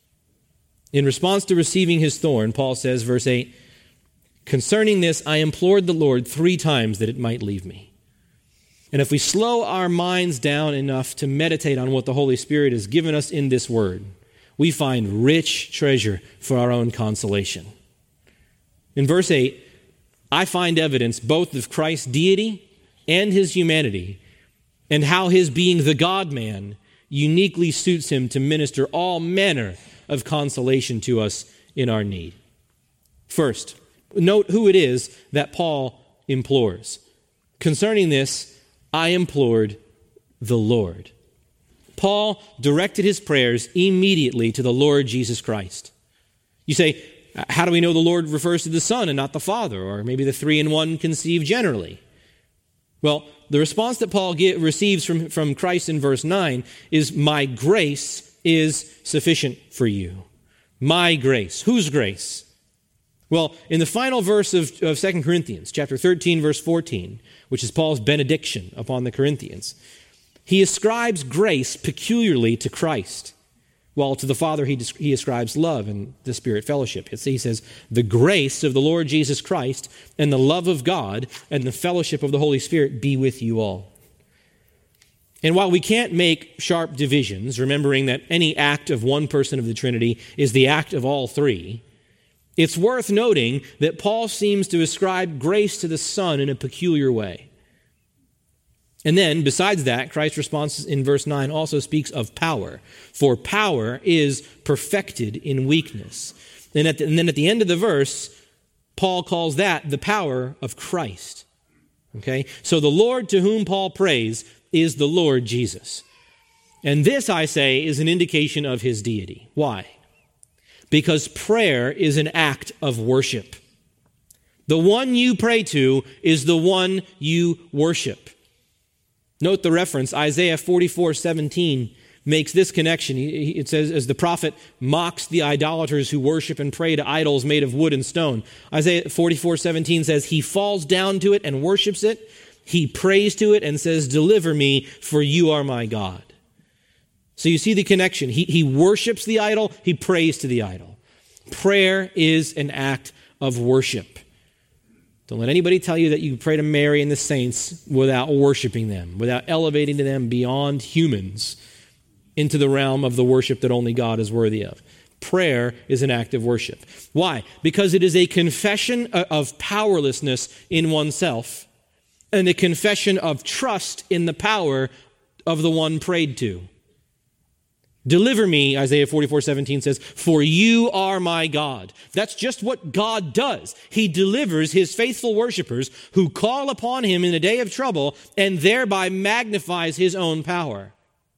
In response to receiving his thorn, Paul says, verse 8, concerning this, I implored the Lord 3 times that it might leave me. And if we slow our minds down enough to meditate on what the Holy Spirit has given us in this word, we find rich treasure for our own consolation. In verse 8, I find evidence both of Christ's deity and his humanity, and how his being the God-man uniquely suits him to minister all manner of consolation to us in our need. First, note who it is that Paul implores. Concerning this, I implored the Lord. Paul directed his prayers immediately to the Lord Jesus Christ. You say, how do we know the Lord refers to the Son and not the Father, or maybe the 3 in 1 conceived generally? Well, the response that Paul receives from Christ in verse 9 is, my grace is sufficient for you. My grace. Whose grace? Well, in the final verse of 2 Corinthians, chapter 13, verse 14, which is Paul's benediction upon the Corinthians, he ascribes grace peculiarly to Christ, while to the Father he ascribes love and the Spirit fellowship. He says, the grace of the Lord Jesus Christ and the love of God and the fellowship of the Holy Spirit be with you all. And while we can't make sharp divisions, remembering that any act of one person of the Trinity is the act of all 3, it's worth noting that Paul seems to ascribe grace to the Son in a peculiar way. And then, besides that, Christ's response in verse 9 also speaks of power. For power is perfected in weakness. And then at the end of the verse, Paul calls that the power of Christ. Okay? So the Lord to whom Paul prays is the Lord Jesus. And this, I say, is an indication of his deity. Why? Because prayer is an act of worship. The one you pray to is the one you worship. Note the reference. Isaiah 44:17 makes this connection. It says, as the prophet mocks the idolaters who worship and pray to idols made of wood and stone. Isaiah 44:17 says, he falls down to it and worships it. He prays to it and says, deliver me, for you are my God. So you see the connection. He worships the idol. He prays to the idol. Prayer is an act of worship. Don't let anybody tell you that you pray to Mary and the saints without worshiping them, without elevating them beyond humans into the realm of the worship that only God is worthy of. Prayer is an act of worship. Why? Because it is a confession of powerlessness in oneself and a confession of trust in the power of the one prayed to. Deliver me, Isaiah 44:17 says, for you are my God. That's just what God does. He delivers his faithful worshipers who call upon him in the day of trouble and thereby magnifies his own power.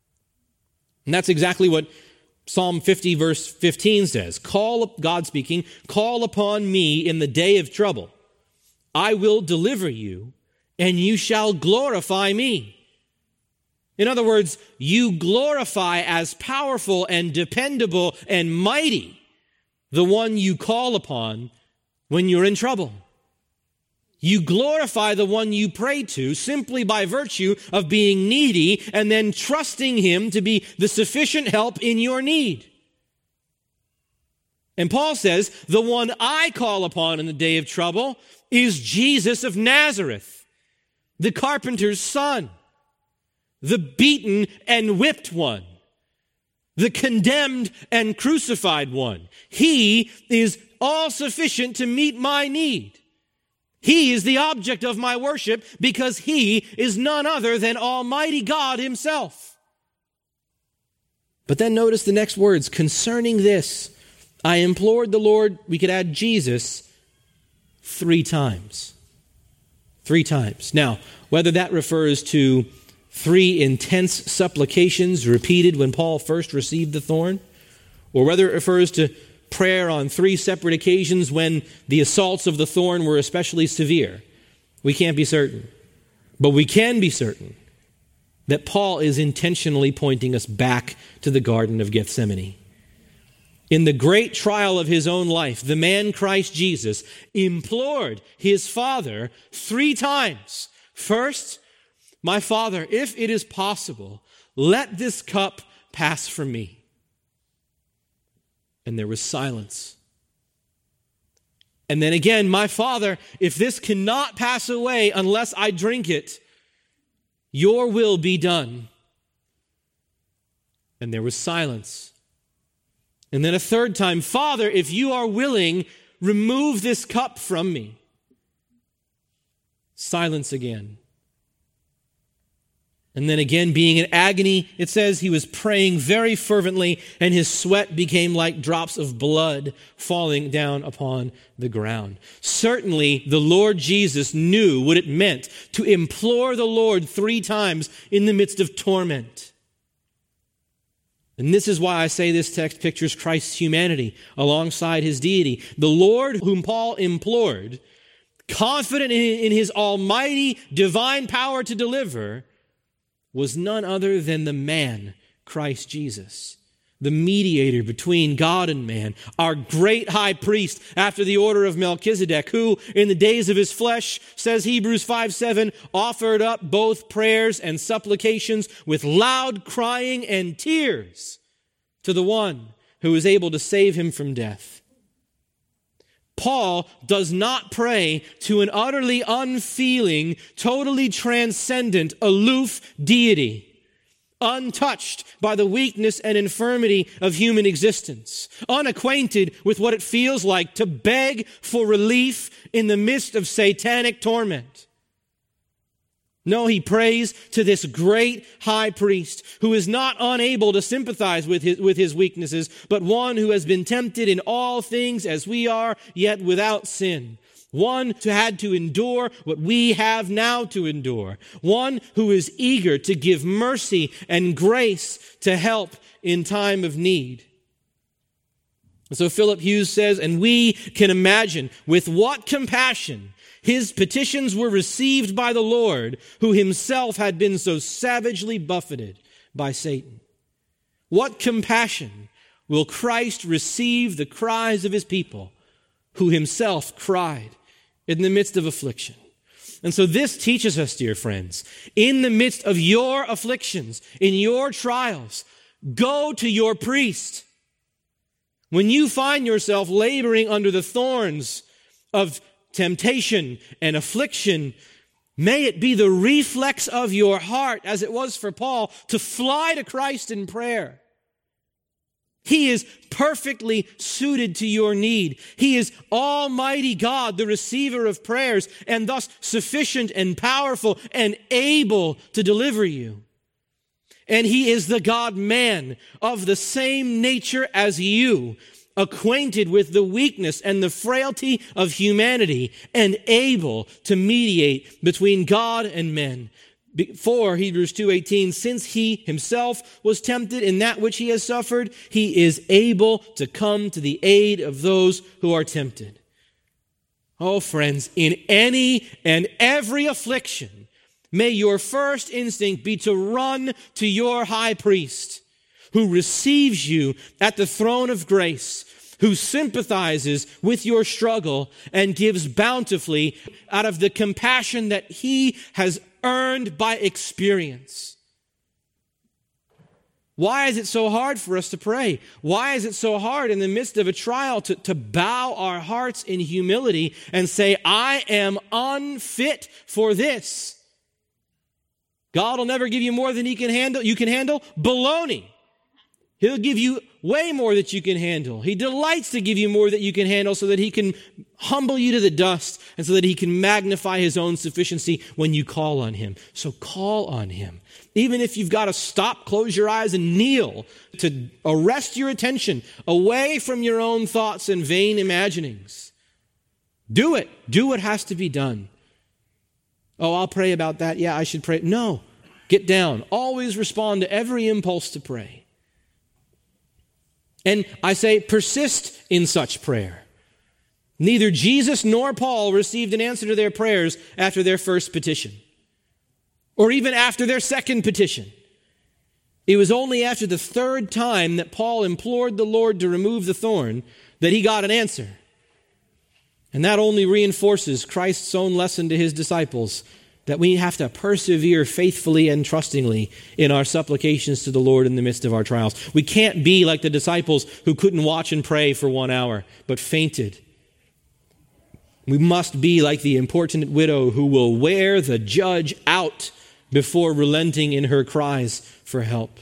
And that's exactly what Psalm 50 verse 15 says. God speaking, call upon me in the day of trouble. I will deliver you and you shall glorify me. In other words, you glorify as powerful and dependable and mighty the one you call upon when you're in trouble. You glorify the one you pray to simply by virtue of being needy and then trusting him to be the sufficient help in your need. And Paul says, the one I call upon in the day of trouble is Jesus of Nazareth, the carpenter's son. The beaten and whipped one, the condemned and crucified one. He is all sufficient to meet my need. He is the object of my worship because he is none other than Almighty God himself. But then notice the next words, concerning this, I implored the Lord, we could add Jesus, 3 times. 3 times. Now, whether that refers to 3 intense supplications repeated when Paul first received the thorn, or whether it refers to prayer on 3 separate occasions when the assaults of the thorn were especially severe, we can't be certain. But we can be certain that Paul is intentionally pointing us back to the Garden of Gethsemane. In the great trial of his own life, the man Christ Jesus implored his Father 3 times. First, my Father, if it is possible, let this cup pass from me. And there was silence. And then again, my Father, if this cannot pass away unless I drink it, your will be done. And there was silence. And then a 3rd time, Father, if you are willing, remove this cup from me. Silence again. And then again, being in agony, it says he was praying very fervently, and his sweat became like drops of blood falling down upon the ground. Certainly, the Lord Jesus knew what it meant to implore the Lord 3 times in the midst of torment. And this is why I say this text pictures Christ's humanity alongside his deity. The Lord whom Paul implored, confident in his almighty divine power to deliver, was none other than the man, Christ Jesus, the mediator between God and man, our great high priest after the order of Melchizedek, who in the days of his flesh, says Hebrews 5:7, offered up both prayers and supplications with loud crying and tears to the one who is able to save him from death. Paul does not pray to an utterly unfeeling, totally transcendent, aloof deity, untouched by the weakness and infirmity of human existence, unacquainted with what it feels like to beg for relief in the midst of satanic torment. No, he prays to this great high priest who is not unable to sympathize with his weaknesses, but one who has been tempted in all things as we are, yet without sin. One who had to endure what we have now to endure. One who is eager to give mercy and grace to help in time of need. So Philip Hughes says, and we can imagine with what compassion his petitions were received by the Lord, who himself had been so savagely buffeted by Satan. What compassion will Christ receive the cries of his people, who himself cried in the midst of affliction? And so this teaches us, dear friends, in the midst of your afflictions, in your trials, go to your priest. When you find yourself laboring under the thorns of temptation and affliction, may it be the reflex of your heart, as it was for Paul, to fly to Christ in prayer. He is perfectly suited to your need. He is Almighty God, the receiver of prayers, and thus sufficient and powerful and able to deliver you. And he is the God-man of the same nature as you, acquainted with the weakness and the frailty of humanity, and able to mediate between God and men. For Hebrews 2:18, since he himself was tempted in that which he has suffered, he is able to come to the aid of those who are tempted. Oh, friends, in any and every affliction, may your first instinct be to run to your high priest, who receives you at the throne of grace, who sympathizes with your struggle and gives bountifully out of the compassion that he has earned by experience. Why is it so hard for us to pray? Why is it so hard in the midst of a trial to bow our hearts in humility and say, I am unfit for this? God will never give you more than you can handle. Baloney. He'll give you way more that you can handle. He delights to give you more that you can handle so that he can humble you to the dust and so that he can magnify his own sufficiency when you call on him. So call on him. Even if you've got to stop, close your eyes, and kneel to arrest your attention away from your own thoughts and vain imaginings. Do it. Do what has to be done. Oh, I'll pray about that. Yeah, I should pray. No. Get down. Always respond to every impulse to pray. And I say, persist in such prayer. Neither Jesus nor Paul received an answer to their prayers after their first petition, or even after their second petition. It was only after the third time that Paul implored the Lord to remove the thorn that he got an answer. And that only reinforces Christ's own lesson to his disciples, that we have to persevere faithfully and trustingly in our supplications to the Lord in the midst of our trials. We can't be like the disciples who couldn't watch and pray for 1 hour, but fainted. We must be like the importunate widow who will wear the judge out before relenting in her cries for help.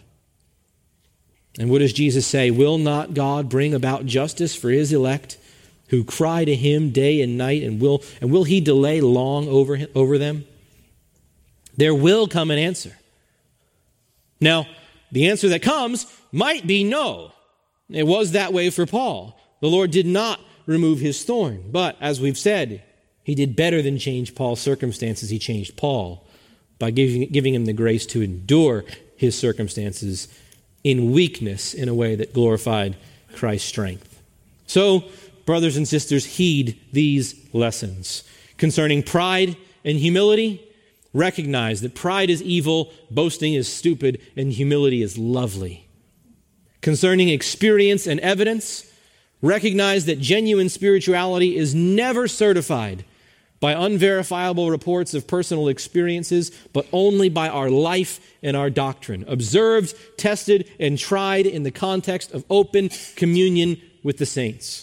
And what does Jesus say? Will not God bring about justice for his elect who cry to him day and night, and will he delay long over them? There will come an answer. Now, the answer that comes might be no. It was that way for Paul. The Lord did not remove his thorn. But, as we've said, he did better than change Paul's circumstances. He changed Paul by giving him the grace to endure his circumstances in weakness in a way that glorified Christ's strength. So, brothers and sisters, heed these lessons. Concerning pride and humility, recognize that pride is evil, boasting is stupid, and humility is lovely. Concerning experience and evidence, recognize that genuine spirituality is never certified by unverifiable reports of personal experiences, but only by our life and our doctrine, observed, tested, and tried in the context of open communion with the saints.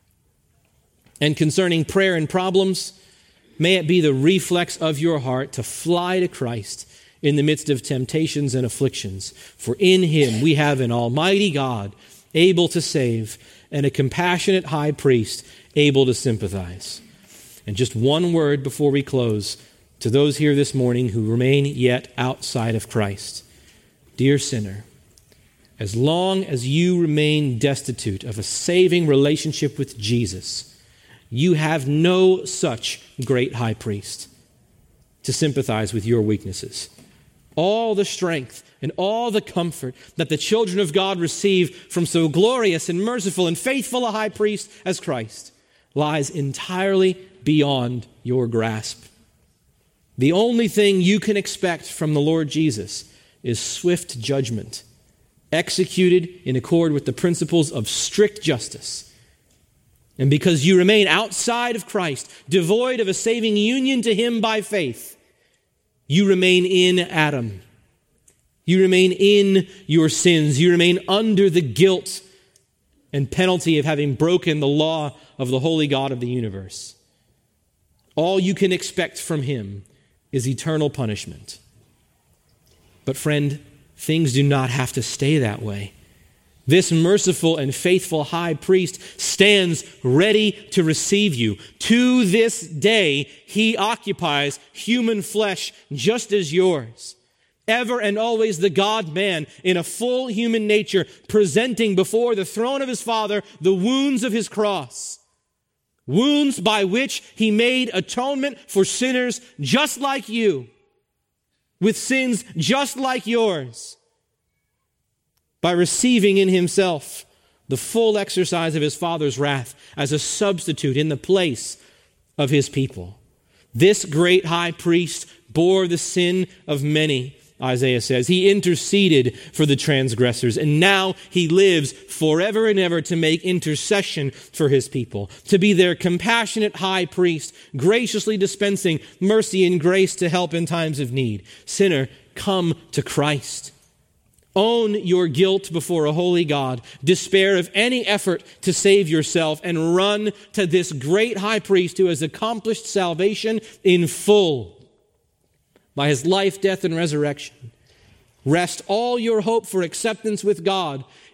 And concerning prayer and problems, may it be the reflex of your heart to fly to Christ in the midst of temptations and afflictions. For in him we have an almighty God able to save and a compassionate high priest able to sympathize. And just one word before we close to those here this morning who remain yet outside of Christ. Dear sinner, as long as you remain destitute of a saving relationship with Jesus, you have no such great high priest to sympathize with your weaknesses. All the strength and all the comfort that the children of God receive from so glorious and merciful and faithful a high priest as Christ lies entirely beyond your grasp. The only thing you can expect from the Lord Jesus is swift judgment, executed in accord with the principles of strict justice. And because you remain outside of Christ, devoid of a saving union to him by faith, you remain in Adam. You remain in your sins. You remain under the guilt and penalty of having broken the law of the holy God of the universe. All you can expect from him is eternal punishment. But friend, things do not have to stay that way. This merciful and faithful high priest stands ready to receive you. To this day, he occupies human flesh just as yours. Ever and always the God-man in a full human nature, presenting before the throne of his Father the wounds of his cross. Wounds by which he made atonement for sinners just like you, with sins just like yours, by receiving in himself the full exercise of his Father's wrath as a substitute in the place of his people. This great high priest bore the sin of many, Isaiah says. He interceded for the transgressors, and now he lives forever and ever to make intercession for his people, to be their compassionate high priest, graciously dispensing mercy and grace to help in times of need. Sinner, come to Christ. Own your guilt before a holy God. Despair of any effort to save yourself and run to this great high priest who has accomplished salvation in full by his life, death, and resurrection. Rest all your hope for acceptance with God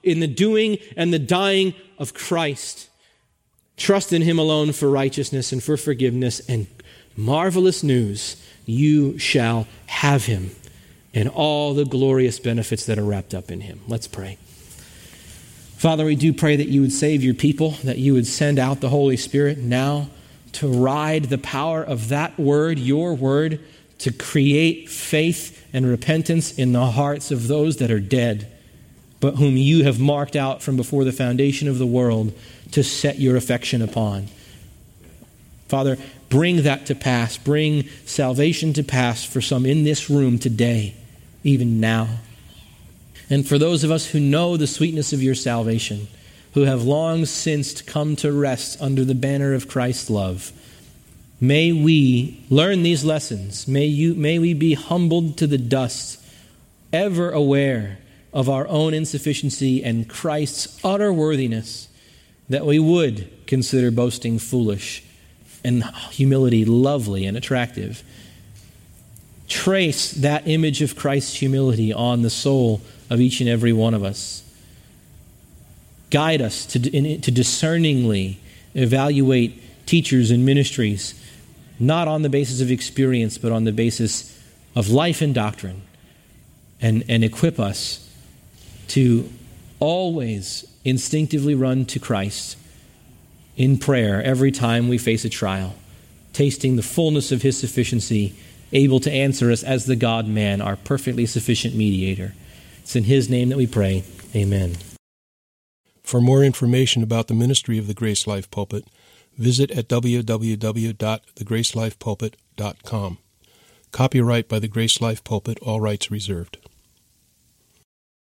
in the doing and the dying of Christ. Trust in him alone for righteousness and for forgiveness, and marvelous news, you shall have him and all the glorious benefits that are wrapped up in him. Let's pray. Father, we do pray that you would save your people, that you would send out the Holy Spirit now to ride the power of that word, your word, to create faith and repentance in the hearts of those that are dead, but whom you have marked out from before the foundation of the world to set your affection upon. Father, bring that to pass. Bring salvation to pass for some in this room today, even now. And for those of us who know the sweetness of your salvation, who have long since come to rest under the banner of Christ's love, may we learn these lessons. May we be humbled to the dust, ever aware of our own insufficiency and Christ's utter worthiness, that we would consider boasting foolish and humility lovely and attractive. Trace that image of Christ's humility on the soul of each and every one of us. Guide us to discerningly evaluate teachers and ministries, not on the basis of experience, but on the basis of life and doctrine, and equip us to always instinctively run to Christ in prayer every time we face a trial, tasting the fullness of his sufficiency, able to answer us as the God-man, our perfectly sufficient mediator. It's in his name that we pray. Amen. For more information about the ministry of the Grace Life Pulpit, visit at www.thegracelifepulpit.com. Copyright by the Grace Life Pulpit, all rights reserved.